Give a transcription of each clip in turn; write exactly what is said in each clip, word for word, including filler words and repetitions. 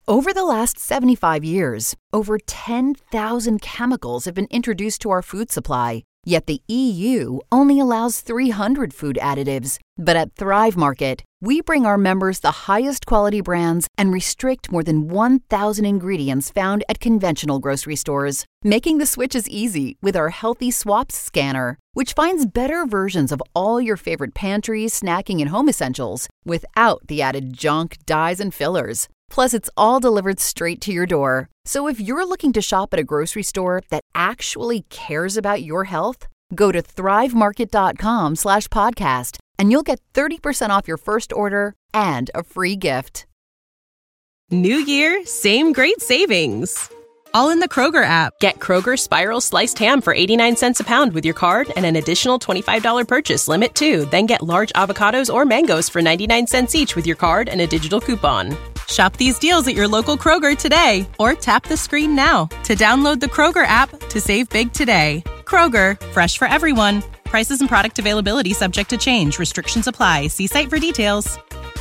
Over the last seventy-five years, over ten thousand chemicals have been introduced to our food supply. Yet the E U only allows three hundred food additives. But at Thrive Market, we bring our members the highest quality brands and restrict more than one thousand ingredients found at conventional grocery stores, making the switches easy with our Healthy Swaps scanner, which finds better versions of all your favorite pantry, snacking, and home essentials without the added junk, dyes, and fillers. Plus, it's all delivered straight to your door. So if you're looking to shop at a grocery store that actually cares about your health, go to thrivemarket.com slash podcast and you'll get thirty percent off your first order and a free gift. New year, same great savings. All in the Kroger app. Get Kroger Spiral Sliced Ham for eighty-nine cents a pound with your card and an additional twenty-five dollars purchase limit too. Then get large avocados or mangoes for ninety-nine cents each with your card and a digital coupon. Shop these deals at your local Kroger today or tap the screen now to download the Kroger app to save big today. Kroger, fresh for everyone. Prices and product availability subject to change. Restrictions apply. See site for details.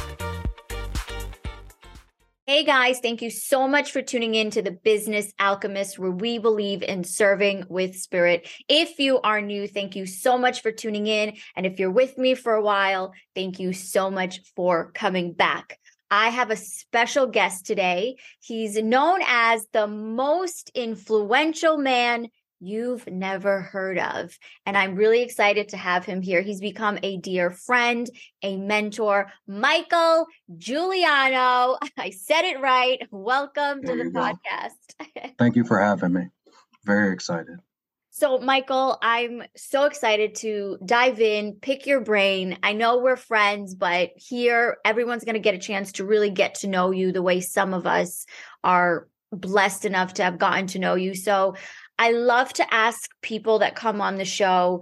Hey guys, thank you so much for tuning in to the Business Alchemist, where we believe in serving with spirit. If you are new, thank you so much for tuning in. And if you're with me for a while, thank you so much for coming back. I have a special guest today. He's known as the most influential man you've never heard of. And I'm really excited to have him here. He's become a dear friend, a mentor, Michael Giuliano. I said it right. Welcome there to the podcast. Thank you for having me. Very excited. So, Michael, I'm so excited to dive in, pick your brain. I know we're friends, but here everyone's going to get a chance to really get to know you the way some of us are blessed enough to have gotten to know you. So I love to ask people that come on the show,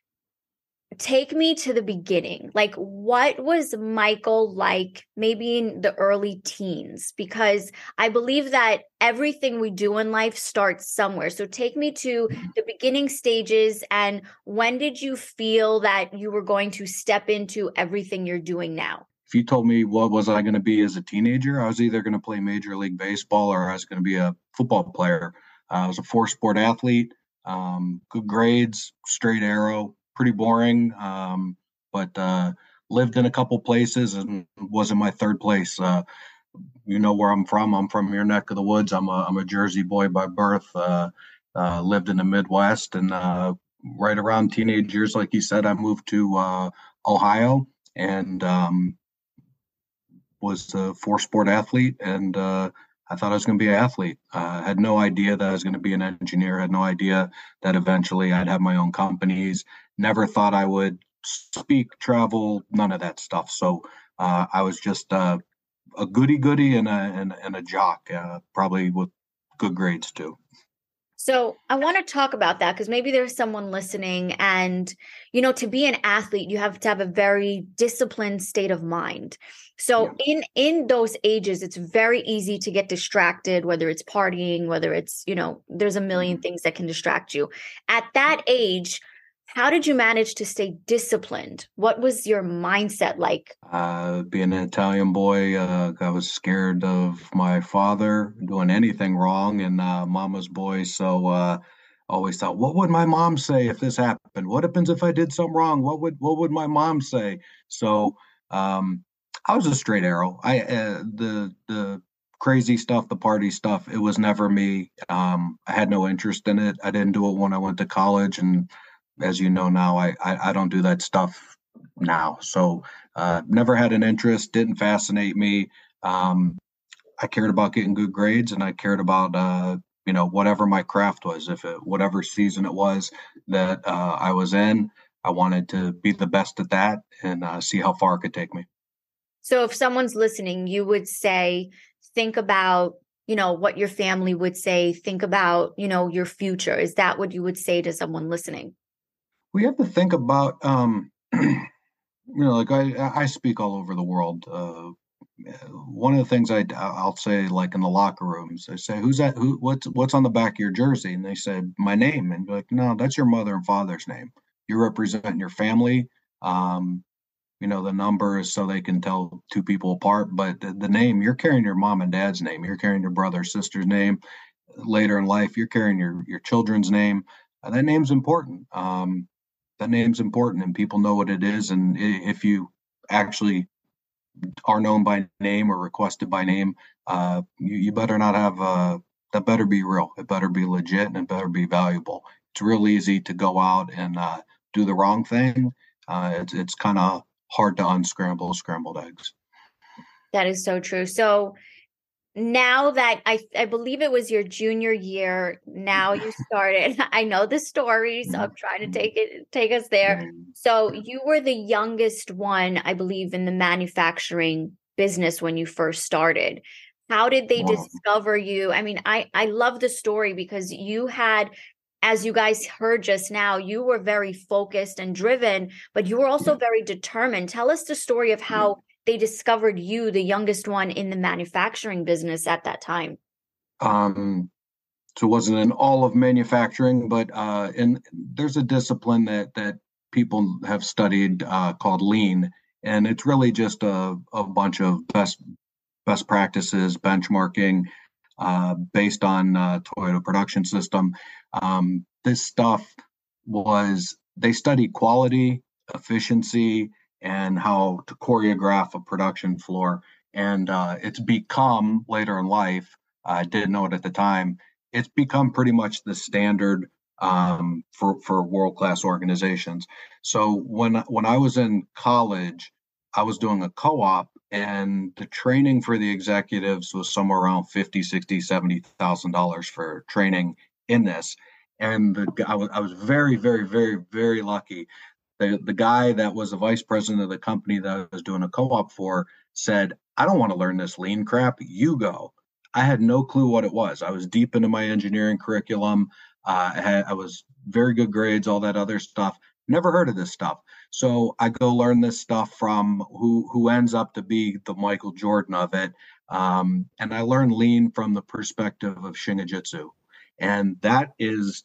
take me to the beginning. Like, what was Michael like maybe in the early teens? Because I believe that everything we do in life starts somewhere. So take me to the beginning stages, and when did you feel that you were going to step into everything you're doing now? If you told me what was I going to be as a teenager, I was either going to play Major League Baseball or I was going to be a football player. Uh, I was a four-sport athlete, um, good grades, straight arrow, pretty boring, um, but uh, lived in a couple places and was in my third place. Uh, you know where I'm from. I'm from your neck of the woods. I'm a, I'm a Jersey boy by birth, uh, uh, lived in the Midwest, and uh, right around teenage years, like you said, I moved to uh, Ohio and um, was a four-sport athlete, and uh, I thought I was going to be an athlete. I uh, had no idea that I was going to be an engineer. Had no idea that eventually I'd have my own companies. Never thought I would speak, travel, none of that stuff. So uh, I was just uh, a goody-goody and a, and, and a jock, uh, probably with good grades too. So I want to talk about that because maybe there's someone listening and, you know, to be an athlete, you have to have a very disciplined state of mind. So yeah. in, in those ages, it's very easy to get distracted, whether it's partying, whether it's, you know, there's a million mm-hmm. things that can distract you. At that age, how did you manage to stay disciplined? What was your mindset like? Uh, being an Italian boy, uh, I was scared of my father doing anything wrong, and uh, mama's boy. So uh, always thought, what would my mom say if this happened? What happens if I did something wrong? What would what would my mom say? So um, I was a straight arrow. I uh, the the crazy stuff, the party stuff, it was never me. Um, I had no interest in it. I didn't do it when I went to college, and as you know now, I, I, I don't do that stuff now. So uh, never had an interest, didn't fascinate me. Um, I cared about getting good grades, and I cared about, uh, you know, whatever my craft was. If it, whatever season it was that uh, I was in, I wanted to be the best at that and uh, see how far it could take me. So if someone's listening, you would say, think about, you know, what your family would say, think about, you know, your future. Is that what you would say to someone listening? We have to think about, um, you know, like I, I speak all over the world. Uh, one of the things I, I'll say, like in the locker rooms, I say, who's that? Who, what's, what's on the back of your jersey? And they say, my name. And be like, no, that's your mother and father's name. You're representing your family. Um, you know, the numbers so they can tell two people apart. But the, the name, you're carrying your mom and dad's name. You're carrying your brother or sister's name. Later in life, you're carrying your your children's name. Uh, that name's important. Um, that name's important, and people know what it is. And if you actually are known by name or requested by name, uh, you, you better not have uh, that. Better be real. It better be legit, and it better be valuable. It's real easy to go out and uh, do the wrong thing. Uh, it's it's kind of hard to unscramble scrambled eggs. That is so true. So now that I, I believe it was your junior year, now you started, I know the story, so I'm trying to take it, take us there. So you were the youngest one, I believe, in the manufacturing business when you first started. How did they wow. discover you? I mean, I, I love the story because you had, as you guys heard just now, you were very focused and driven, but you were also yeah. very determined. Tell us the story of how yeah. they discovered you, the youngest one in the manufacturing business at that time. Um, so it wasn't in all of manufacturing, but uh, in there's a discipline that that people have studied uh, called lean, and it's really just a, a bunch of best best practices, benchmarking uh, based on uh, Toyota Production System. Um, this stuff was they studied quality, efficiency, and how to choreograph a production floor. And uh, it's become later in life, I didn't know it at the time, it's become pretty much the standard um, for, for world-class organizations. So when, when I was in college, I was doing a co-op, and the training for the executives was somewhere around fifty, sixty, seventy thousand dollars for training in this. And the, I was I was very, very, very, very lucky. The, the guy that was the vice president of the company that I was doing a co-op for said, I don't want to learn this lean crap. You go. I had no clue what it was. I was deep into my engineering curriculum. Uh, I, had, I was very good grades, all that other stuff. Never heard of this stuff. So I go learn this stuff from who, who ends up to be the Michael Jordan of it. Um, and I learned lean from the perspective of Shingijutsu. And that is,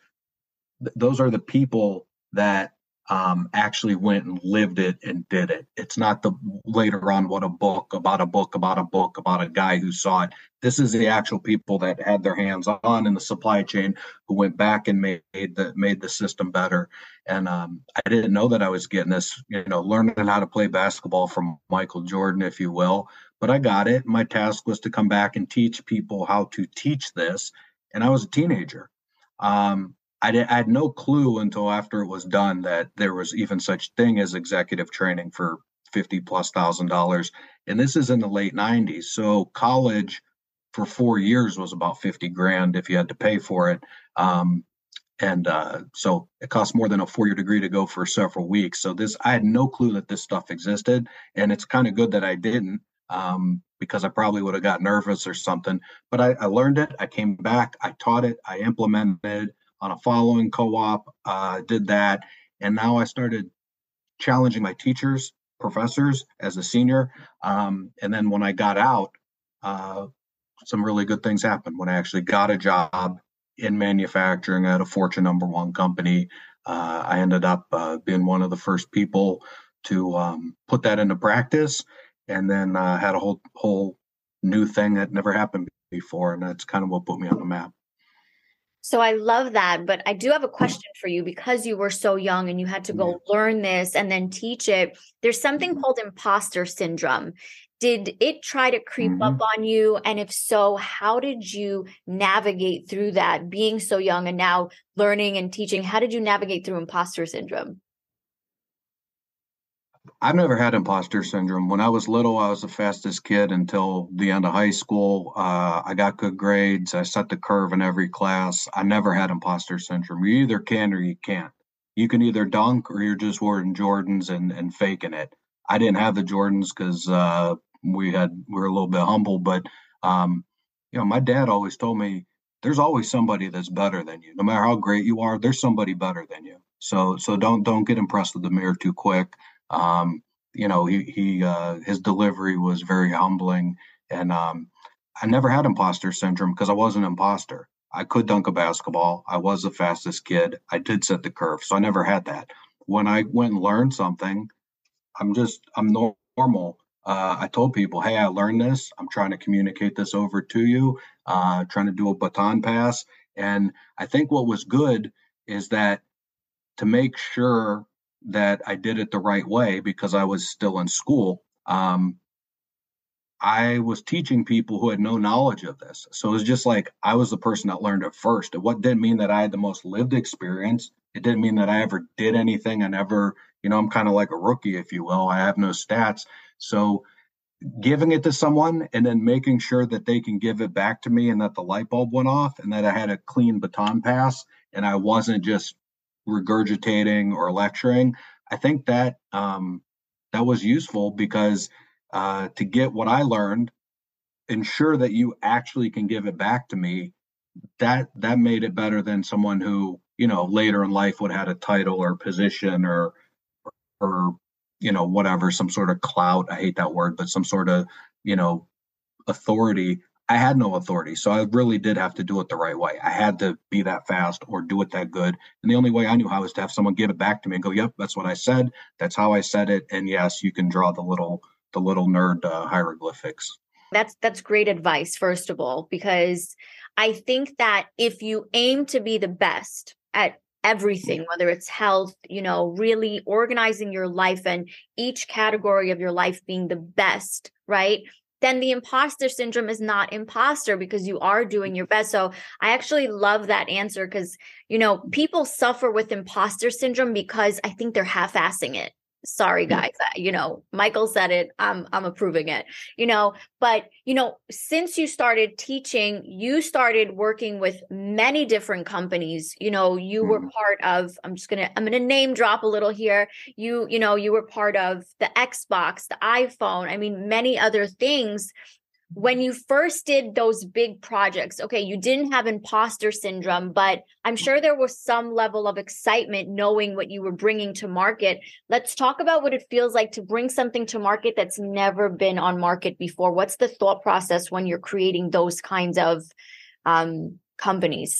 those are the people that Um, actually went and lived it and did it. It's not the later on what a book about a book about a book about a guy who saw it. This is the actual people that had their hands on in the supply chain who went back and made the made the system better. And um, I didn't know that I was getting this, you know, learning how to play basketball from Michael Jordan, if you will. But I got it. My task was to come back and teach people how to teach this. And I was a teenager. Um, I, did, I had no clue until after it was done that there was even such thing as executive training for fifty plus thousand dollars. And this is in the late nineties. So college for four years was about fifty grand if you had to pay for it. Um, and uh, so it cost more than a four year degree to go for several weeks. So this, I had no clue that this stuff existed. And it's kind of good that I didn't, um, because I probably would have got nervous or something. But I, I learned it. I came back. I taught it. I implemented on a following co-op, uh, did that. And now I started challenging my teachers, professors as a senior. Um, and then when I got out, uh, some really good things happened. When I actually got a job in manufacturing at a Fortune number one company, uh, I ended up uh, being one of the first people to um, put that into practice, and then uh, had a whole, whole new thing that never happened before. And that's kind of what put me on the map. So I love that, but I do have a question for you because you were so young and you had to go learn this and then teach it. There's something called imposter syndrome. Did it try to creep mm-hmm. up on you? And if so, how did you navigate through that, being so young and now learning and teaching? How did you navigate through imposter syndrome? I've never had imposter syndrome. When I was little, I was the fastest kid until the end of high school. Uh, I got good grades. I set the curve in every class. I never had imposter syndrome. You either can or you can't. You can either dunk or you're just wearing Jordans and, and faking it. I didn't have the Jordans because uh, we had we were a little bit humble. But um, you know, my dad always told me there's always somebody that's better than you. No matter how great you are, there's somebody better than you. So so don't don't get impressed with the mirror too quick. Um, you know, he, he, uh, his delivery was very humbling, and, um, I never had imposter syndrome because I wasn't an imposter. I could dunk a basketball. I was the fastest kid. I did set the curve. So I never had that. When I went and learned something, I'm just, I'm nor- normal. Uh, I told people, hey, I learned this. I'm trying to communicate this over to you, uh, trying to do a baton pass. And I think what was good is that to make sure that I did it the right way because I was still in school. Um, I was teaching people who had no knowledge of this. So it was just like I was the person that learned it first. It what didn't mean that I had the most lived experience. It didn't mean that I ever did anything. I never, you know, I'm kind of like a rookie, if you will. I have no stats. So giving it to someone and then making sure that they can give it back to me and that the light bulb went off and that I had a clean baton pass and I wasn't just regurgitating or lecturing. I think that um, that was useful because uh, to get what I learned, ensure that you actually can give it back to me. That that made it better than someone who, you know, later in life would have had a title or position or or you know whatever, some sort of clout. I hate that word, but some sort of, you know, authority. I had no authority, so I really did have to do it the right way. I had to be that fast or do it that good, and the only way I knew how was to have someone give it back to me and go, "Yep, that's what I said. That's how I said it." And yes, you can draw the little the little nerd uh, hieroglyphics. That's that's great advice, first of all, because I think that if you aim to be the best at everything, whether it's health, you know, really organizing your life and each category of your life being the best, right? Then the imposter syndrome is not imposter because you are doing your best. So I actually love that answer because, you know, people suffer with imposter syndrome because I think they're half-assing it. Sorry, guys, you know, Michael said it, I'm, I'm approving it, you know, but, you know, since you started teaching, you started working with many different companies, you know, you were part of, I'm just going to, I'm going to name drop a little here. You, you know, you were part of the Xbox, the iPhone, I mean, many other things. When you first did those big projects, okay, you didn't have imposter syndrome, but I'm sure there was some level of excitement knowing what you were bringing to market. Let's talk about what it feels like to bring something to market that's never been on market before. What's the thought process when you're creating those kinds of um, companies?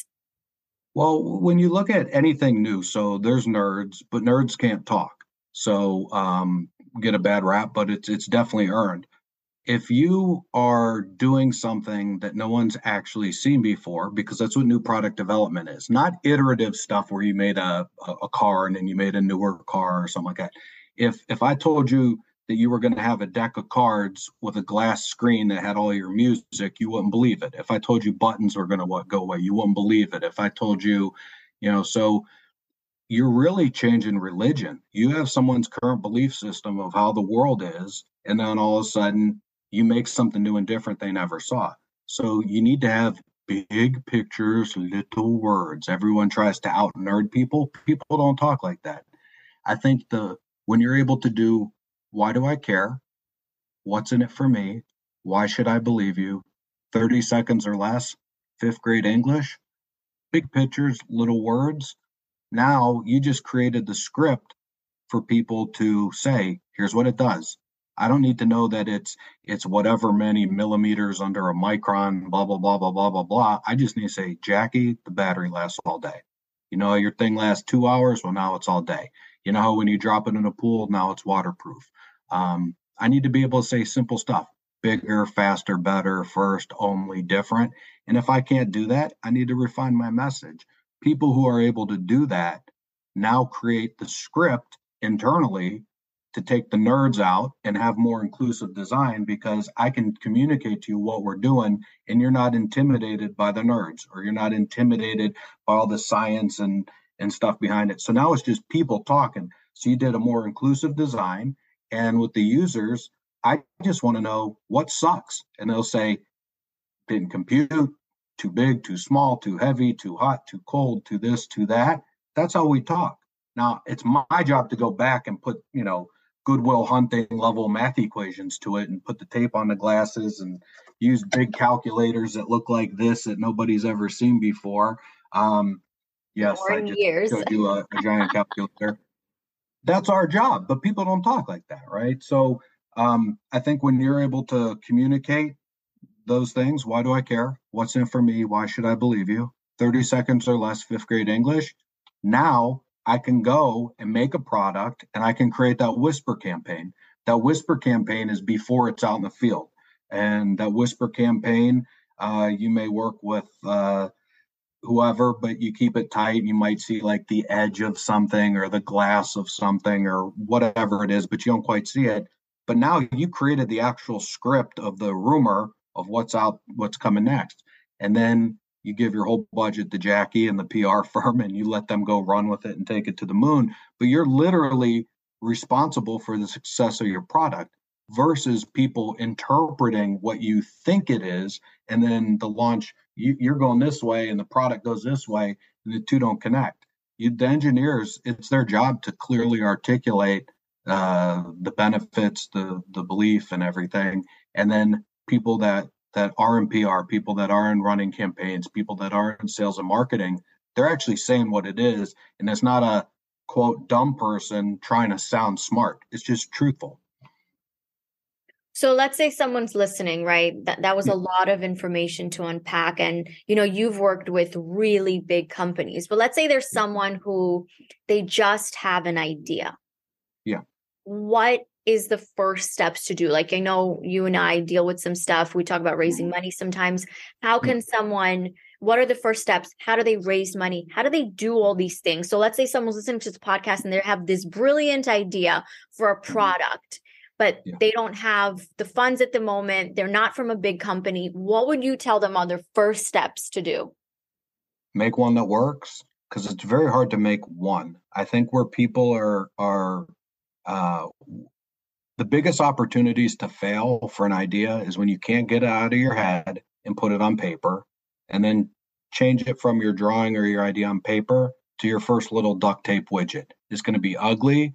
Well, when you look at anything new, so there's nerds, but nerds can't talk. So um, get a bad rap, but it's it's definitely earned. If you are doing something that no one's actually seen before, because that's what new product development is, not iterative stuff where you made a, a, a car and then you made a newer car or something like that. If if I told you that you were going to have a deck of cards with a glass screen that had all your music, you wouldn't believe it. If I told you buttons were going to go away, you wouldn't believe it. If I told you, you know, so you're really changing religion. You have someone's current belief system of how the world is, and then all of a sudden you make something new and different they never saw. So you need to have big pictures, little words. Everyone tries to out nerd people. People don't talk like that. I think the when you're able to do, why do I care? What's in it for me? Why should I believe you? thirty seconds or less, fifth grade English, big pictures, little words. Now you just created the script for people to say, here's what it does. I don't need to know that it's it's whatever many millimeters under a micron, blah, blah, blah, blah, blah, blah, blah. I just need to say, Jackie, the battery lasts all day. You know, your thing lasts two hours. Well, now it's all day. You know how when you drop it in a pool, now it's waterproof. Um, I need to be able to say simple stuff, bigger, faster, better, first, only, different. And if I can't do that, I need to refine my message. People who are able to do that now create the script internally to take the nerds out and have more inclusive design because I can communicate to you what we're doing and you're not intimidated by the nerds or you're not intimidated by all the science and and stuff behind it. So now it's just people talking. So you did a more inclusive design, and with the users, I just want to know what sucks, and they'll say didn't compute, too big, too small, too heavy, too hot, too cold, too this, too that. That's how we talk. Now it's my job to go back and put, you know, Goodwill Hunting level math equations to it and put the tape on the glasses and use big calculators that look like this that nobody's ever seen before. Um, yes, I just years. showed you a, a giant calculator. That's our job, but people don't talk like that, right? So um, I think when you're able to communicate those things, why do I care? What's in for me? Why should I believe you? thirty seconds or less, fifth grade English. Now I can go and make a product and I can create that whisper campaign. That whisper campaign is before it's out in the field. And that whisper campaign, uh, you may work with uh, whoever, but you keep it tight. You might see like the edge of something or the glass of something or whatever it is, but you don't quite see it. But now you created the actual script of the rumor of what's out, what's coming next. And then you give your whole budget to Jackie and the P R firm and you let them go run with it and take it to the moon. But you're literally responsible for the success of your product versus people interpreting what you think it is. And then the launch, you, you're going this way and the product goes this way and the two don't connect. You, the engineers, it's their job to clearly articulate uh, the benefits, the the belief and everything. And then people that that are in P R, people that are in running campaigns, people that are in sales and marketing, they're actually saying what it is. And it's not a quote dumb person trying to sound smart. It's just truthful. So let's say someone's listening, right? That that was a lot of information to unpack. And, you know, you've worked with really big companies, but let's say there's someone who they just have an idea. Yeah. What is the first steps to do? Like, I know you and I deal with some stuff. We talk about raising money sometimes. How can someone, what are the first steps? How do they raise money? How do they do all these things? So let's say someone's listening to this podcast and they have this brilliant idea for a product, but yeah. they don't have the funds at the moment. They're not from a big company. What would you tell them are their first steps to do? Make one that works, because it's very hard to make one. I think where people are, are, uh, the biggest opportunities to fail for an idea is when you can't get it out of your head and put it on paper and then change it from your drawing or your idea on paper to your first little duct tape widget. It's going to be ugly.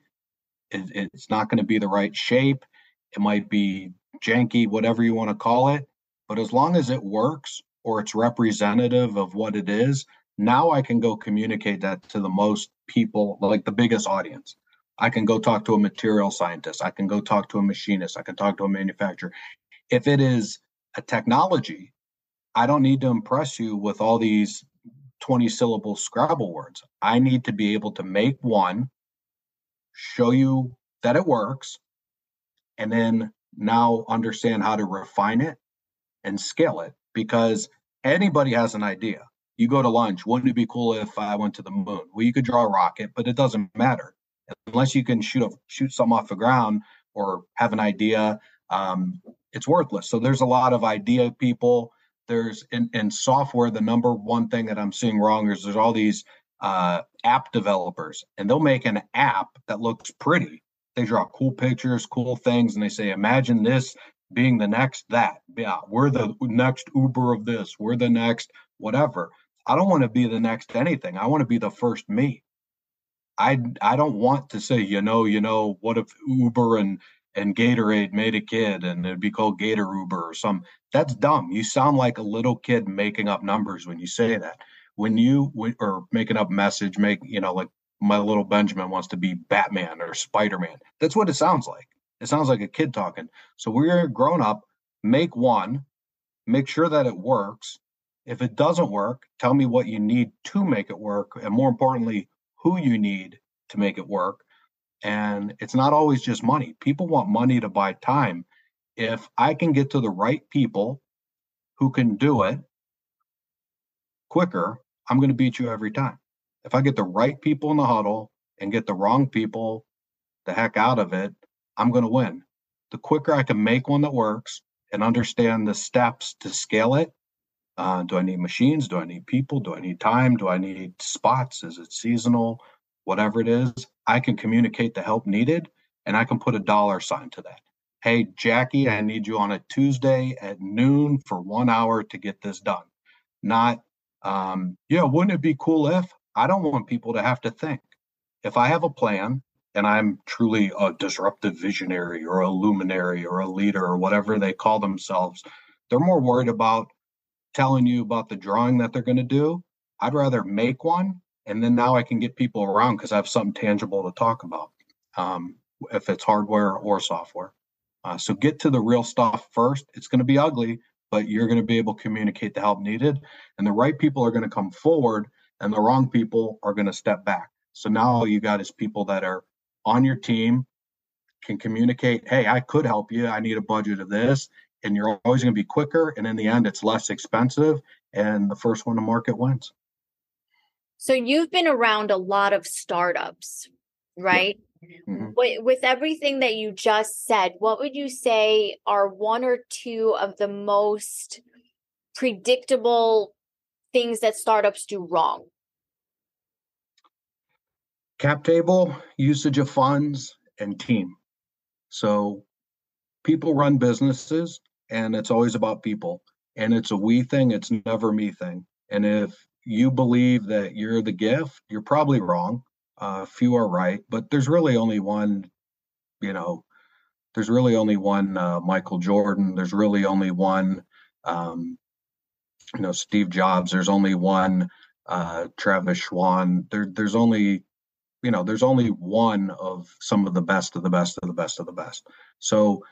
It, it's not going to be the right shape. It might be janky, whatever you want to call it. But as long as it works or it's representative of what it is, now I can go communicate that to the most people, like the biggest audience. I can go talk to a material scientist. I can go talk to a machinist. I can talk to a manufacturer. If it is a technology, I don't need to impress you with all these twenty syllable Scrabble words. I need to be able to make one, show you that it works, and then now understand how to refine it and scale it, because anybody has an idea. You go to lunch. Wouldn't it be cool if I went to the moon? Well, you could draw a rocket, but it doesn't matter. Unless you can shoot a, shoot something off the ground or have an idea, um, it's worthless. So there's a lot of idea people. There's in, in software, the number one thing that I'm seeing wrong is there's all these uh, app developers, and they'll make an app that looks pretty. They draw cool pictures, cool things, and they say, imagine this being the next that. Yeah, we're the next Uber of this. We're the next whatever. I don't want to be the next anything. I want to be the first me. I, I don't want to say, you know, you know, what if Uber and, and Gatorade made a kid and it'd be called Gator Uber or some. That's dumb. You sound like a little kid making up numbers when you say that. When you, or making up message, make, you know, like my little Benjamin wants to be Batman or Spider-Man. That's what it sounds like. It sounds like a kid talking. So we're grown up, make one, make sure that it works. If it doesn't work, tell me what you need to make it work. And more importantly, who you need to make it work. And it's not always just money. People want money to buy time. If I can get to the right people who can do it quicker, I'm going to beat you every time. If I get the right people in the huddle and get the wrong people the heck out of it, I'm going to win. The quicker I can make one that works and understand the steps to scale it. Uh, do I need machines? Do I need people? Do I need time? Do I need spots? Is it seasonal? Whatever it is, I can communicate the help needed, and I can put a dollar sign to that. Hey, Jackie, I need you on a Tuesday at noon for one hour to get this done. Not, um, yeah, wouldn't it be cool if? I don't want people to have to think. If I have a plan and I'm truly a disruptive visionary or a luminary or a leader or whatever they call themselves, they're more worried about telling you about the drawing that they're going to do. I'd rather make one, and then now I can get people around because I have something tangible to talk about, um, if it's hardware or software. Uh, so get to the real stuff first. It's going to be ugly, but you're going to be able to communicate the help needed, and the right people are going to come forward, and the wrong people are going to step back. So now all you got is people that are on your team, can communicate, hey, I could help you. I need a budget of this. And you're always going to be quicker. And in the end, it's less expensive. And the first one to market wins. So you've been around a lot of startups, right? Yep. Mm-hmm. With, with everything that you just said, what would you say are one or two of the most predictable things that startups do wrong? Cap table, usage of funds, and team. So people run businesses, and it's always about people. And it's a we thing. It's never me thing. And if you believe that you're the gift, you're probably wrong. Uh, few are right, but there's really only one, you know, there's really only one uh, Michael Jordan. There's really only one, um, you know, Steve Jobs. There's only one uh, Travis Schwann. There, there's only, you know, there's only one of some of the best of the best of the best of the best. So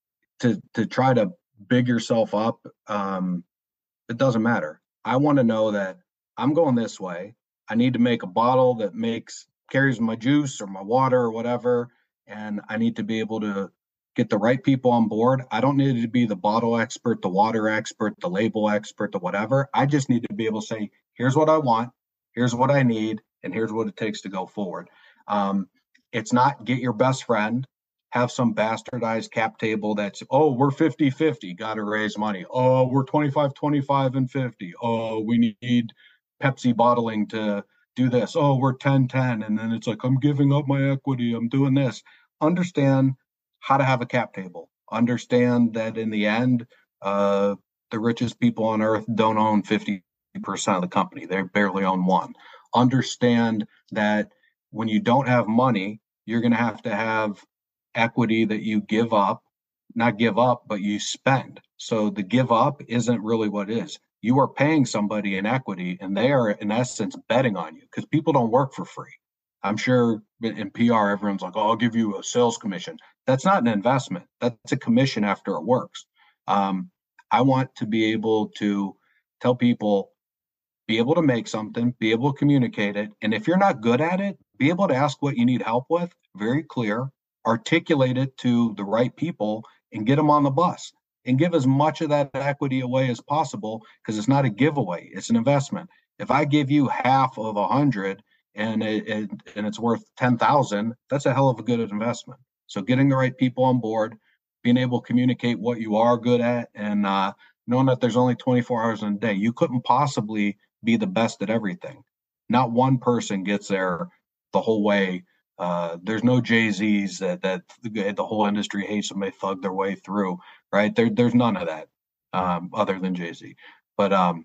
to to try to big yourself up, um, it doesn't matter. I want to know that I'm going this way. I need to make a bottle that makes carries my juice or my water or whatever, and I need to be able to get the right people on board. I don't need to be the bottle expert, the water expert, the label expert, the whatever. I just need to be able to say, here's what I want, here's what I need, and here's what it takes to go forward. Um, it's not get your best friend, have some bastardized cap table that's, oh, we're fifty-fifty, got to raise money. Oh, we're twenty-five twenty-five and fifty. Oh, we need Pepsi bottling to do this. Oh, we're ten ten. And then it's like, I'm giving up my equity. I'm doing this. Understand how to have a cap table. Understand that in the end, uh, the richest people on earth don't own fifty percent of the company. They barely own one. Understand that when you don't have money, you're going to have to have equity that you give up, not give up, but you spend. So the give up isn't really what it is. You are paying somebody in equity, and they are in essence betting on you, because people don't work for free. I'm sure in P R, everyone's like, oh, I'll give you a sales commission. That's not an investment. That's a commission after it works. Um, I want to be able to tell people, be able to make something, be able to communicate it. And if you're not good at it, be able to ask what you need help with, very clear, articulate it to the right people, and get them on the bus. And give as much of that equity away as possible, because it's not a giveaway, it's an investment. If I give you half of a hundred and it, it and it's worth ten thousand, that's a hell of a good investment. So getting the right people on board, being able to communicate what you are good at, and uh, knowing that there's only twenty-four hours in a day. You couldn't possibly be the best at everything. Not one person gets there the whole way. Uh, there's no Jay-Z's that, that the, the whole industry hates them. They thug their way through, right? There, there's none of that um, other than Jay-Z. But um,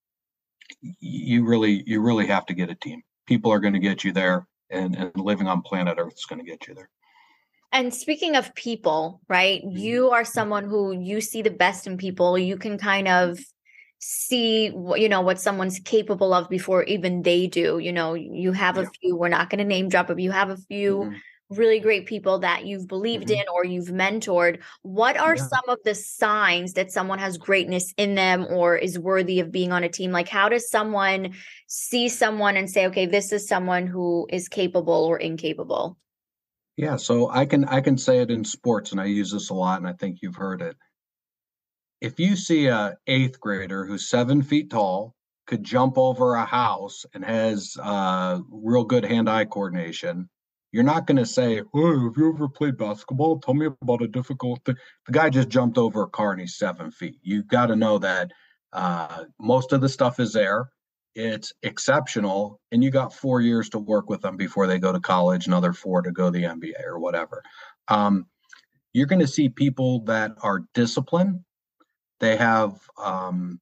you really, you really have to get a team. People are going to get you there, and, and living on planet Earth is going to get you there. And speaking of people, right? You are someone who you see the best in people. You can kind of see, you know, what someone's capable of before even they do. You know, you have yeah. a few, we're not going to name drop, but you have a few mm-hmm. really great people that you've believed mm-hmm. in or you've mentored. What are yeah. some of the signs that someone has greatness in them or is worthy of being on a team? Like, how does someone see someone and say, okay, this is someone who is capable or incapable? Yeah, so I can I can say it in sports, and I use this a lot, and I think you've heard it. If you see a eighth grader who's seven feet tall, could jump over a house, and has uh, real good hand-eye coordination, you're not going to say, "Oh, have you ever played basketball? Tell me about a difficult thing." The guy just jumped over a car, and he's seven feet. You've got to know that uh, most of the stuff is there. It's exceptional, and you got four years to work with them before they go to college, another four to go to the N B A or whatever. Um, you're going to see people that are disciplined. They have um,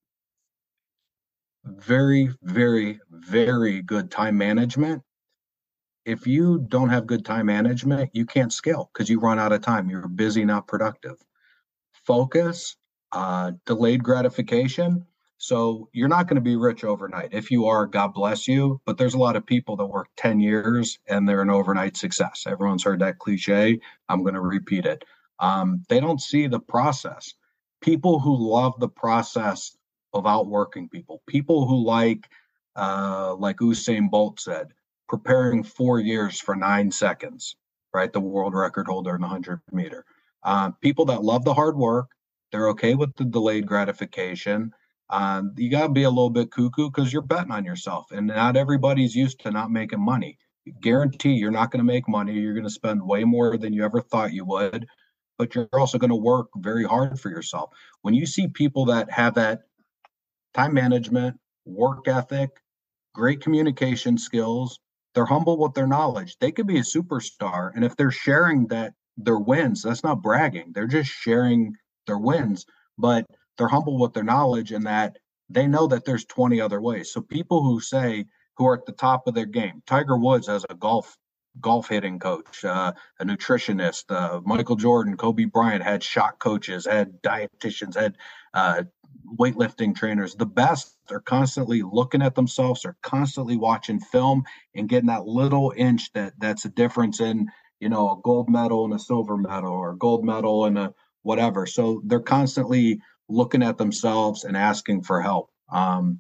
very, very, very good time management. If you don't have good time management, you can't scale because you run out of time. You're busy, not productive. Focus, uh, delayed gratification. So you're not going to be rich overnight. If you are, God bless you. But there's a lot of people that work ten years and they're an overnight success. Everyone's heard that cliche. I'm going to repeat it. Um, they don't see the process. People who love the process of outworking people, people who like, uh, like Usain Bolt said, preparing four years for nine seconds, right? The world record holder in the one hundred meter. Uh, people that love the hard work, they're okay with the delayed gratification. Um, you got to be a little bit cuckoo because you're betting on yourself, and not everybody's used to not making money. Guarantee you're not going to make money. You're going to spend way more than you ever thought you would, but you're also going to work very hard for yourself. When you see people that have that time management, work ethic, great communication skills, they're humble with their knowledge. They could be a superstar. And if they're sharing that their wins, that's not bragging. They're just sharing their wins, but they're humble with their knowledge and that they know that there's twenty other ways. So people who say, who are at the top of their game, Tiger Woods as a golf golf hitting coach, uh, a nutritionist, uh, Michael Jordan, Kobe Bryant had shot coaches, had dietitians, had uh, weightlifting trainers. The best are constantly looking at themselves, are constantly watching film and getting that little inch that that's a difference in, you know, a gold medal and a silver medal or a gold medal and a whatever. So they're constantly looking at themselves and asking for help. Um,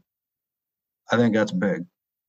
I think that's big.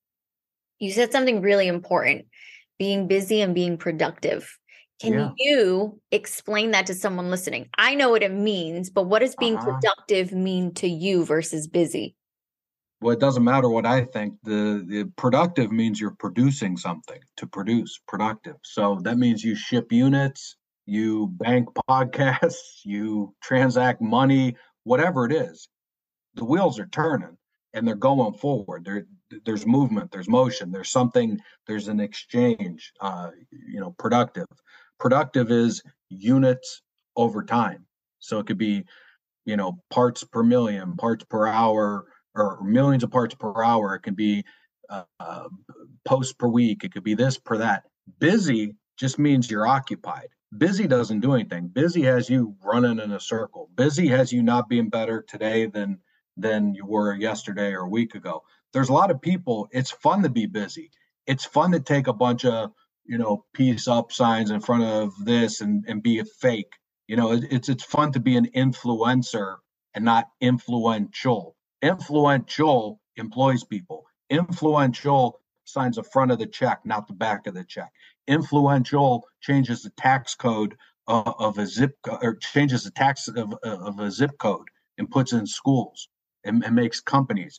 You said something really important, being busy and being productive. Can Yeah. you explain that to someone listening? I know what it means, but what does being Uh-huh. productive mean to you versus busy? Well, it doesn't matter what I think. The, the productive means you're producing something. To produce, productive. So that means you ship units, you bank podcasts, you transact money, whatever it is. The wheels are turning and they're going forward. There, there's movement, there's motion, there's something, there's an exchange. Uh, you know, productive. Productive is units over time. So it could be, you know, parts per million, parts per hour, or millions of parts per hour. It can be uh, uh, posts per week. It could be this per that. Busy just means you're occupied. Busy doesn't do anything. Busy has you running in a circle. Busy has you not being better today than than you were yesterday or a week ago. There's a lot of people. It's fun to be busy. It's fun to take a bunch of, you know, peace up signs in front of this and, and be a fake. You know, it, it's it's fun to be an influencer and not influential. Influential employs people. Influential signs the front of the check, not the back of the check. Influential changes the tax code uh, of a zip co- or changes the tax of, of a zip code and puts in schools and, and makes companies.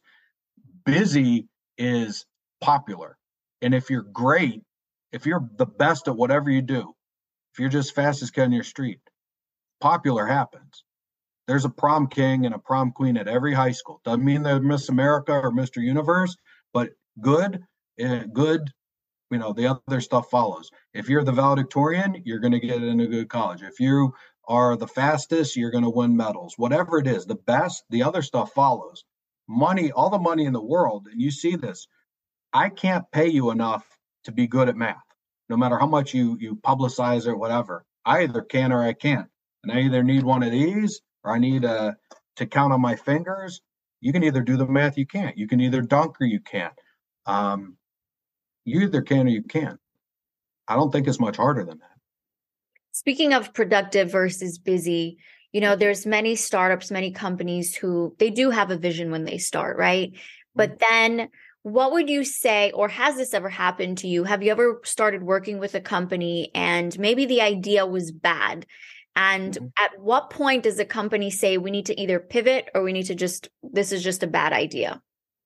Busy is popular. And if you're great, if you're the best at whatever you do, if you're just fastest kid on your street, popular happens. There's a prom king and a prom queen at every high school. Doesn't mean they're Miss America or Mister Universe, but good, uh, good, you know, the other stuff follows. If you're the valedictorian, you're going to get in a good college. If you are the fastest, you're going to win medals. Whatever it is, the best, the other stuff follows. Money, all the money in the world, and you see this, I can't pay you enough to be good at math, no matter how much you you publicize or whatever. I either can or I can't. And I either need one of these or I need uh, to count on my fingers. You can either do the math, you can't. You can either dunk or you can't. Um, you either can or you can't. I don't think it's much harder than that. Speaking of productive versus busy, you know, there's many startups, many companies who they do have a vision when they start, right? But then what would you say, or has this ever happened to you? Have you ever started working with a company and maybe the idea was bad? And Mhm. at what point does a company say we need to either pivot or we need to just, this is just a bad idea?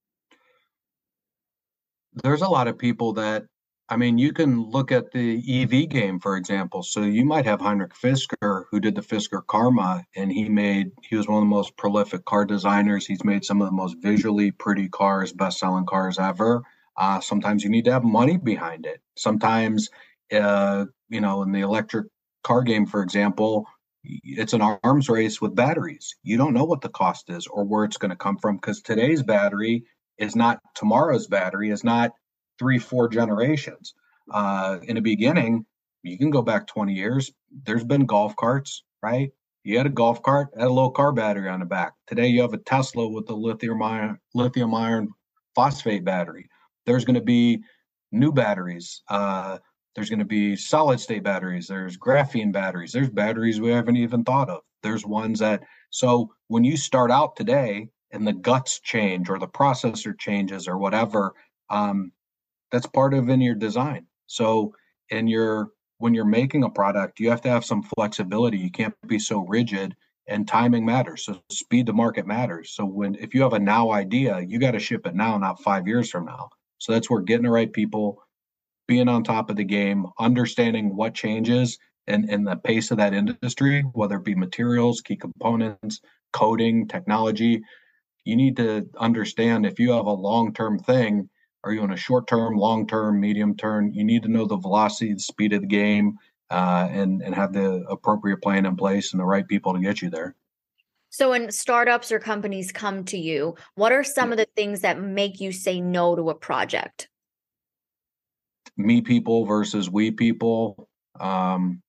There's a lot of people that, I mean, you can look at the E V game, for example. So you might have Heinrich Fisker, who did the Fisker Karma, and he made, he was one of the most prolific car designers. He's made some of the most visually pretty cars, best-selling cars ever. Uh, sometimes you need to have money behind it. Sometimes, uh, you know, in the electric car game, for example, it's an arms race with batteries. You don't know what the cost is or where it's going to come from, because today's battery is not tomorrow's battery, is not three, four generations. Uh, in the beginning, you can go back twenty years. There's been golf carts, right? You had a golf cart, had a little car battery on the back. Today, you have a Tesla with a lithium iron, lithium iron phosphate battery. There's going to be new batteries. Uh, there's going to be solid state batteries. There's graphene batteries. There's batteries we haven't even thought of. There's ones that, so when you start out today and the guts change or the processor changes or whatever, um, that's part of in your design. So in your when you're making a product, you have to have some flexibility. You can't be so rigid, and timing matters. So speed to market matters. So when if you have a now idea, you got to ship it now, not five years from now. So that's where getting the right people, being on top of the game, understanding what changes and, and the pace of that industry, whether it be materials, key components, coding, technology. You need to understand if you have a long-term thing, are you in a short-term, long-term, medium-term? You need to know the velocity, the speed of the game, uh, and, and have the appropriate plan in place and the right people to get you there. So when startups or companies come to you, what are some of the things that make you say no to a project? Me people versus we people. Um,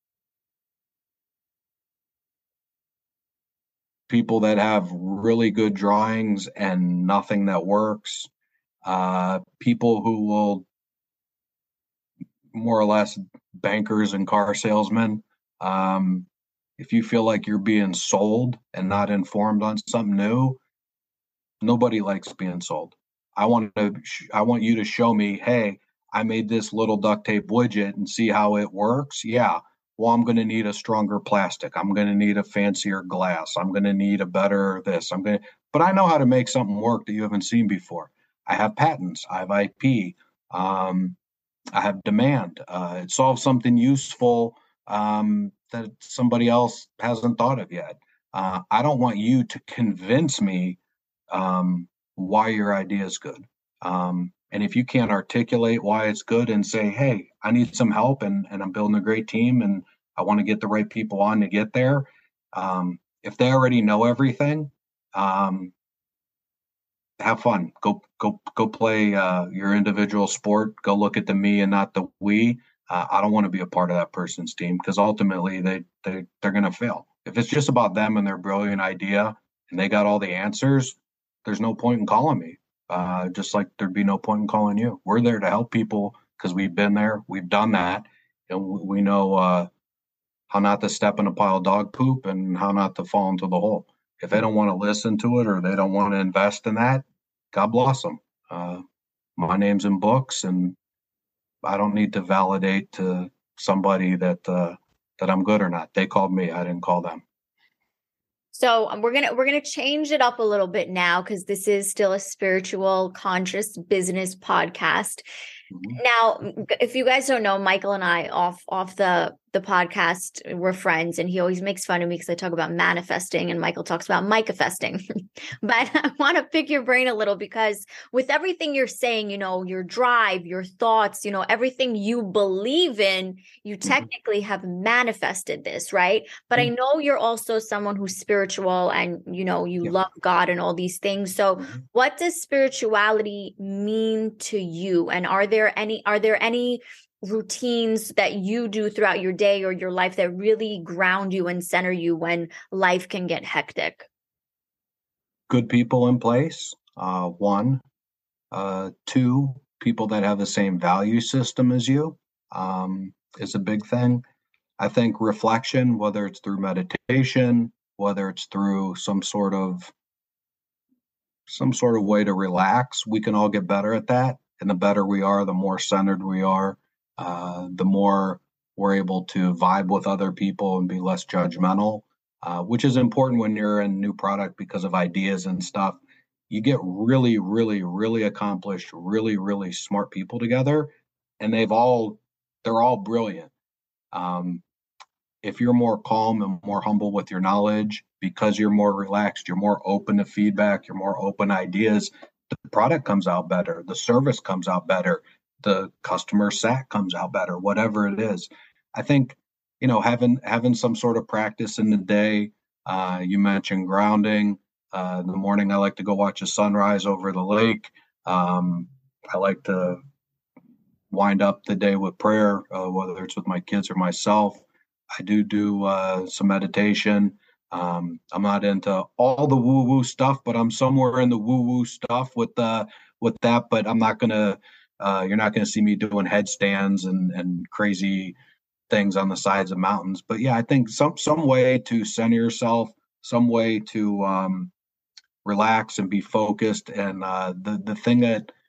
people that have really good drawings and nothing that works. Uh, people who will more or less bankers and car salesmen. Um, if you feel like you're being sold and not informed on something new, nobody likes being sold. I want to, I want you to show me, hey, I made this little duct tape widget and see how it works. Yeah. Well, I'm going to need a stronger plastic. I'm going to need a fancier glass. I'm going to need a better this. I'm going to, but I know how to make something work that you haven't seen before. I have patents. I have I P. Um, I have demand. Uh, it solves something useful um, that somebody else hasn't thought of yet. Uh, I don't want you to convince me um, why your idea is good. Um, and if you can't articulate why it's good and say, hey, I need some help and, and I'm building a great team and I want to get the right people on to get there. Um, if they already know everything, um, have fun. Go, go, go play uh, your individual sport. Go look at the me and not the we. Uh, I don't want to be a part of that person's team because ultimately they, they, they're going to fail. If it's just about them and their brilliant idea and they got all the answers, there's no point in calling me. Uh, just like there'd be no point in calling you. We're there to help people because we've been there, we've done that, and we know uh, how not to step in a pile of dog poop and how not to fall into the hole. If they don't want to listen to it or they don't want to invest in that, God bless them. Uh, my name's in books, and I don't need to validate to somebody that uh, that I'm good or not. They called me. I didn't call them. So um, we're gonna we're gonna change it up a little bit now because this is still a spiritual, conscious business podcast. Mm-hmm. Now, if you guys don't know, Michael and I off off the the podcast, we're friends, and he always makes fun of me because I talk about manifesting, and Michael talks about Micafesting. But I want to pick your brain a little because with everything you're saying, you know, your drive, your thoughts, you know, everything you believe in, you technically have manifested this, right? But I know you're also someone who's spiritual and, you know, you yeah. love God and all these things. So mm-hmm. what does spirituality mean to you? And are there any, are there any routines that you do throughout your day or your life that really ground you and center you when life can get hectic? Good people in place. Uh, one, uh, two, people that have the same value system as you um, is a big thing. I think reflection, whether it's through meditation, whether it's through some sort of some sort of way to relax, we can all get better at that. And the better we are, the more centered we are, uh, the more we're able to vibe with other people and be less judgmental, uh, which is important when you're in a new product because of ideas and stuff. You get really, really, really accomplished, really, really smart people together, and they've all, they're all brilliant. Um, if you're more calm and more humble with your knowledge, because you're more relaxed, you're more open to feedback, you're more open to ideas, the product comes out better, the service comes out better, the customer sat comes out better, whatever it is. I think, you know, having having some sort of practice in the day. Uh, you mentioned grounding. Uh, in the morning, I like to go watch a sunrise over the lake. Um, I like to wind up the day with prayer, uh, whether it's with my kids or myself. I do do uh, some meditation. Um, I'm not into all the woo-woo stuff, but I'm somewhere in the woo-woo stuff with the with that. But I'm not gonna. Uh, you're not gonna see me doing headstands and and crazy things on the sides of mountains. But yeah, I think some some way to center yourself, some way to um, relax and be focused. And uh, the the thing that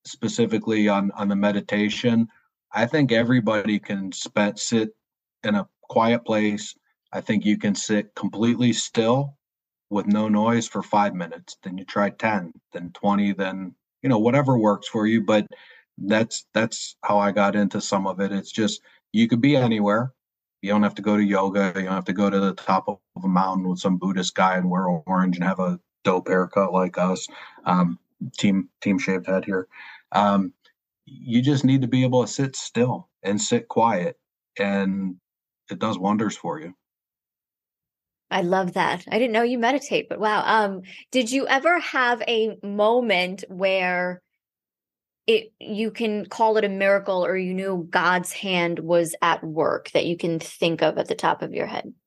specifically on, on the meditation, I think everybody can spend, sit in a quiet place. I think you can sit completely still with no noise for five minutes. Then you try ten, then twenty, then, you know, whatever works for you. But that's, that's how I got into some of it. It's just, you could be anywhere. You don't have to go to yoga. You don't have to go to the top of a mountain with some Buddhist guy and wear orange and have a dope haircut like us. Um, team, team shaved head here. Um, you just need to be able to sit still and sit quiet, and it does wonders for you. I love that. I didn't know you meditate, but wow. Um, did you ever have a moment where it you can call it a miracle, or you knew God's hand was at work, that you can think of at the top of your head?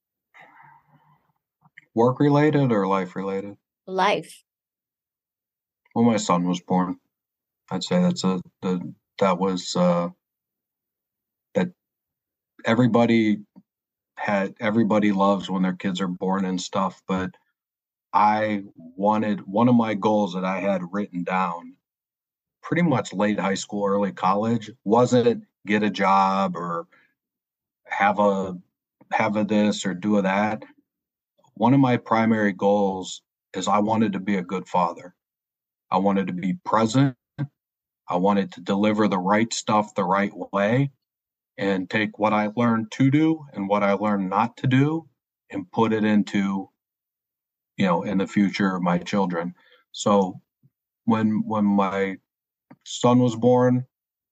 Work related or life related? Life. When my son was born, I'd say that's a the that was uh, that everybody had everybody loves when their kids are born and stuff, but I wanted one of my goals that I had written down pretty much late high school, early college, wasn't get a job or have a have a this or do a that. One of my primary goals is I wanted to be a good father. I wanted to be present. I wanted to deliver the right stuff the right way and take what I learned to do and what I learned not to do and put it into, you know, in the future of my children. So when when my son was born,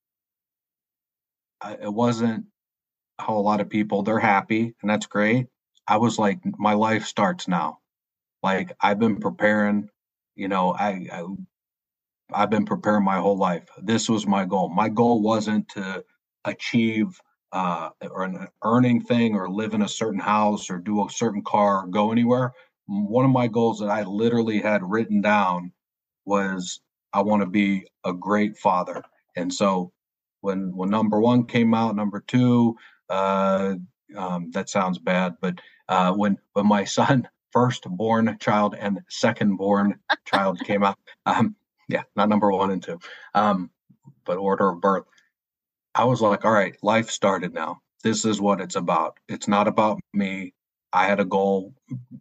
I, it wasn't how a lot of people, they're happy and that's great. I was like, my life starts now. Like I've been preparing, you know, I, I I've been preparing my whole life. This was my goal. My goal wasn't to achieve uh, or an earning thing or live in a certain house or do a certain car or go anywhere. One of my goals that I literally had written down was I want to be a great father. And so when when number one came out, number two, uh, um, that sounds bad, but uh, when when my son, firstborn child and second-born child came out, um, yeah, not number one and two, um, but order of birth. I was like, all right, life started now. This is what it's about. It's not about me. I had a goal.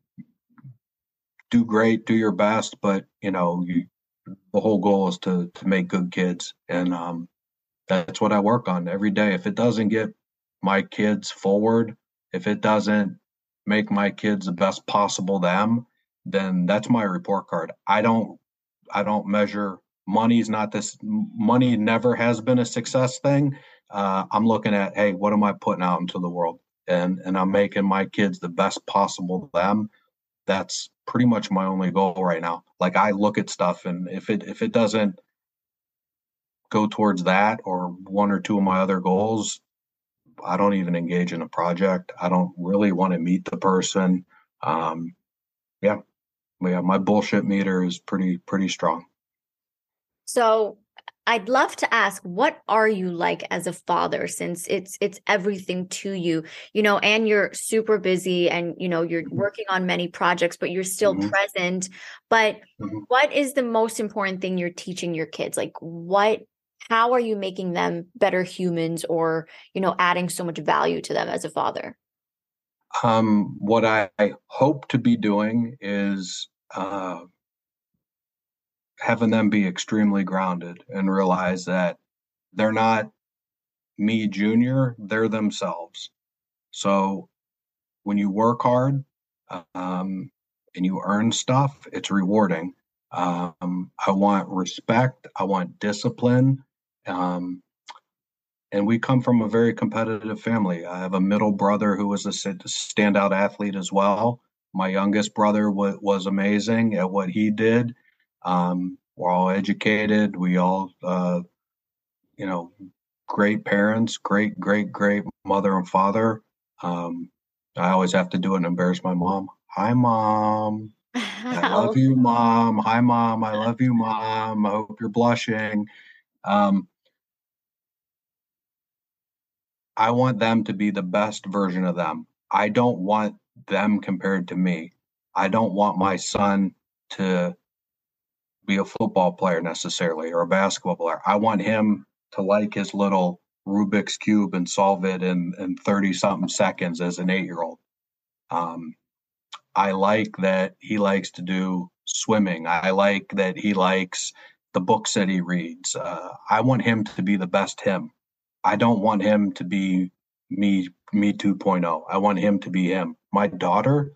Do great, do your best, but you know, you, the whole goal is to to make good kids, and um, that's what I work on every day. If it doesn't get my kids forward, if it doesn't make my kids the best possible them, then that's my report card. I don't I don't measure money's not this money never has been a success thing. Uh, I'm looking at, hey, what am I putting out into the world? And and I'm making my kids the best possible them. That's pretty much my only goal right now. Like I look at stuff, and if it if it doesn't go towards that or one or two of my other goals, I don't even engage in a project. I don't really want to meet the person. Um, yeah, yeah, my bullshit meter is pretty pretty strong. So I'd love to ask, what are you like as a father, since it's it's everything to you, you know, and you're super busy and, you know, you're Mm-hmm. working on many projects, but you're still Mm-hmm. present. But Mm-hmm. what is the most important thing you're teaching your kids? Like what, how are you making them better humans, or, you know, adding so much value to them as a father? Um, what I hope to be doing is uh, having them be extremely grounded and realize that they're not me junior, they're themselves. So when you work hard um, and you earn stuff, it's rewarding. Um, I want respect. I want discipline. Um, and we come from a very competitive family. I have a middle brother who was a standout athlete as well. My youngest brother w- was amazing at what he did. Um, we're all educated. We all, uh, you know, great parents, great, great, great mother and father. Um, I always have to do it and embarrass my mom. Hi, mom. I love you, mom. Hi, mom. I love you, mom. I hope you're blushing. Um, I want them to be the best version of them. I don't want them compared to me. I don't want my son to be a football player necessarily or a basketball player. I want him to like his little Rubik's Cube and solve it in, in thirty something seconds as an eight year old. Um, I like that he likes to do swimming. I like that he likes the books that he reads. Uh, I want him to be the best him. I don't want him to be me, me 2.0. I want him to be him. My daughter,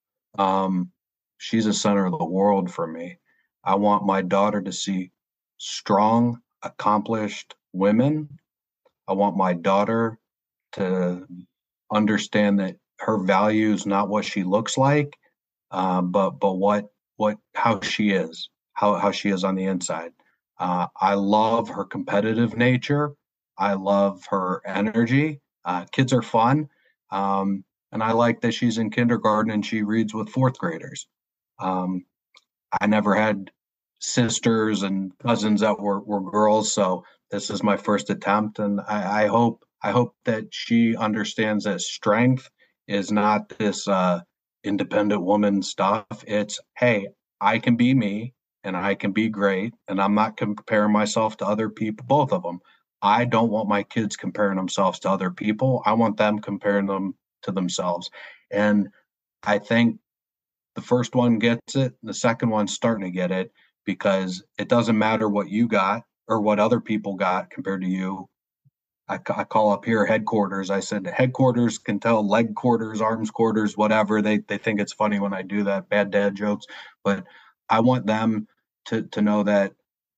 um, she's the center of the world for me. I want my daughter to see strong, accomplished women. I want my daughter to understand that her value is not what she looks like, uh, but but what what how she is, how how she is on the inside. Uh, I love her competitive nature. I love her energy. Uh, kids are fun, um, and I like that she's in kindergarten and she reads with fourth graders. Um, I never had sisters and cousins that were, were girls, so this is my first attempt, and I, I hope I hope that she understands that strength is not this uh, independent woman stuff. It's, hey, I can be me and I can be great, and I'm not comparing myself to other people, both of them. I don't want my kids comparing themselves to other people. I want them comparing them to themselves. And I think the first one gets it, the second one's starting to get it, because it doesn't matter what you got or what other people got compared to you. I, I call up here headquarters. I said headquarters can tell leg quarters, arms quarters, whatever. They they think it's funny when I do that, bad dad jokes. But I want them to to know that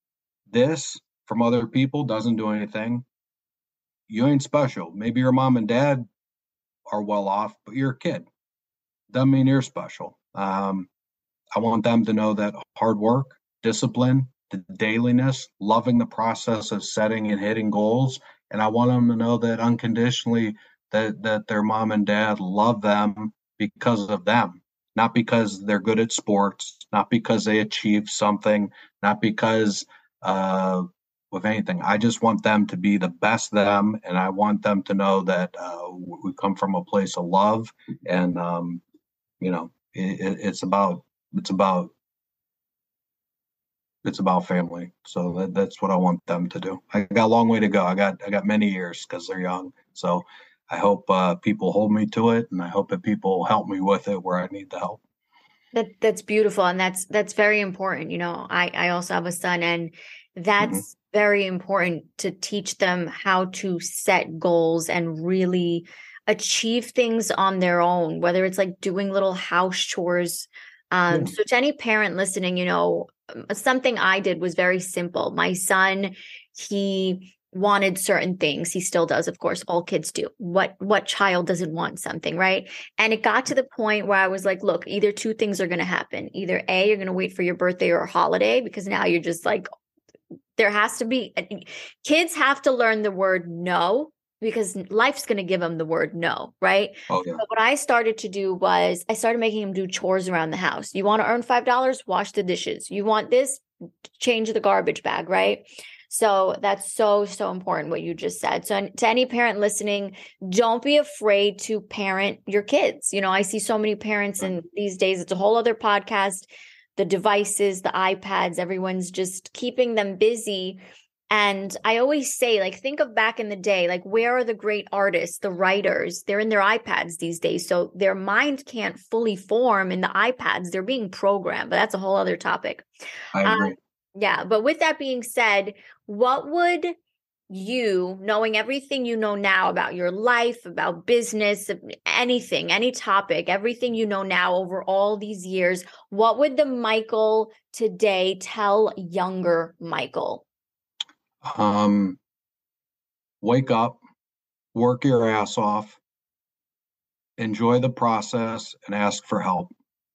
this from other people doesn't do anything. You ain't special. Maybe your mom and dad are well off, but you're a kid. Doesn't mean you're special. Um, I want them to know that hard work, discipline, the dailiness, loving the process of setting and hitting goals. And I want them to know that unconditionally that, that their mom and dad love them because of them, not because they're good at sports, not because they achieved something, not because uh, of anything. I just want them to be the best them. And I want them to know that uh, we come from a place of love. And, um, you know, it, it's about, it's about, it's about family. So that, that's what I want them to do. I got a long way to go. I got, I got many years because they're young. So I hope uh, people hold me to it, and I hope that people help me with it where I need the help. That that's beautiful. And that's, that's very important. You know, I, I also have a son, and that's mm-hmm. very important to teach them how to set goals and really achieve things on their own, whether it's like doing little house chores. Um, yeah. So to any parent listening, you know, something I did was very simple. My son, he wanted certain things. He still does, of course. All kids do. What what child doesn't want something, right? And it got to the point where I was like, look, either two things are going to happen. Either A, you're going to wait for your birthday or a holiday, because now you're just like, there has to be, kids have to learn the word no, because life's going to give them the word no, right? Oh, yeah. But what I started to do was I started making him do chores around the house. You want to earn five dollars? Wash the dishes. You want this? Change the garbage bag, right? So that's so, so important what you just said. So to any parent listening, don't be afraid to parent your kids. You know, I see so many parents in these days, it's a whole other podcast, the devices, the iPads, everyone's just keeping them busy. And I always say, like, think of back in the day, like, where are the great artists, the writers? They're in their iPads these days. So their mind can't fully form in the iPads. They're being programmed, but that's a whole other topic. I agree. Um, yeah. But with that being said, what would you, knowing everything you know now about your life, about business, anything, any topic, everything you know now over all these years, what would the Michael today tell younger Michael? Um, wake up, work your ass off, enjoy the process, and ask for help.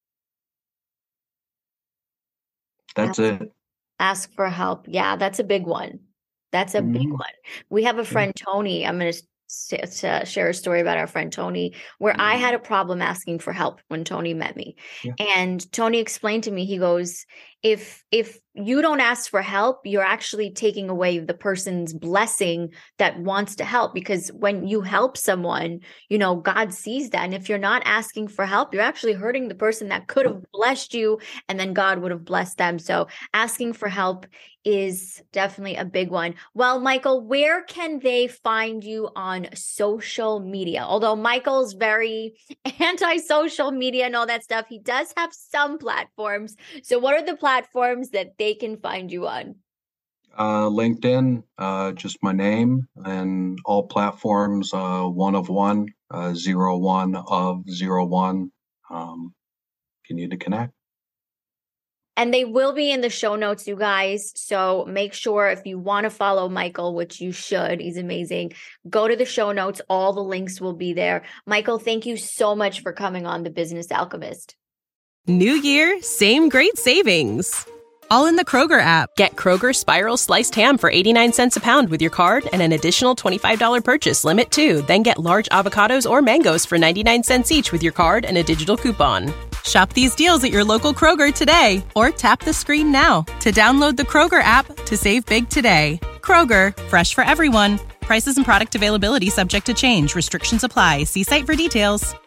That's ask, it. Ask for help. Yeah, that's a big one. That's a mm-hmm. big one. We have a friend, Tony. I'm going to share a story about our friend Tony, where mm-hmm. I had a problem asking for help when Tony met me. Yeah. And Tony explained to me, he goes, if if you don't ask for help, you're actually taking away the person's blessing that wants to help. Because when you help someone, you know, God sees that. And if you're not asking for help, you're actually hurting the person that could have blessed you, and then God would have blessed them. So asking for help is definitely a big one. Well, Michael, where can they find you on social media? Although Michael's very anti-social media and all that stuff, he does have some platforms. So what are the platforms that they can find you on? Uh, LinkedIn, uh, just my name, and all platforms, uh, one of one, uh, zero one of zero one. Um, if you need to connect. And they will be in the show notes, you guys. So make sure if you want to follow Michael, which you should, he's amazing, go to the show notes. All the links will be there. Michael, thank you so much for coming on The Business Alchemist. New year, same great savings. All in the Kroger app. Get Kroger Spiral Sliced Ham for eighty-nine cents a pound with your card and an additional twenty-five dollars purchase limit too. Then get large avocados or mangoes for ninety-nine cents each with your card and a digital coupon. Shop these deals at your local Kroger today, or tap the screen now to download the Kroger app to save big today. Kroger, fresh for everyone. Prices and product availability subject to change. Restrictions apply. See site for details.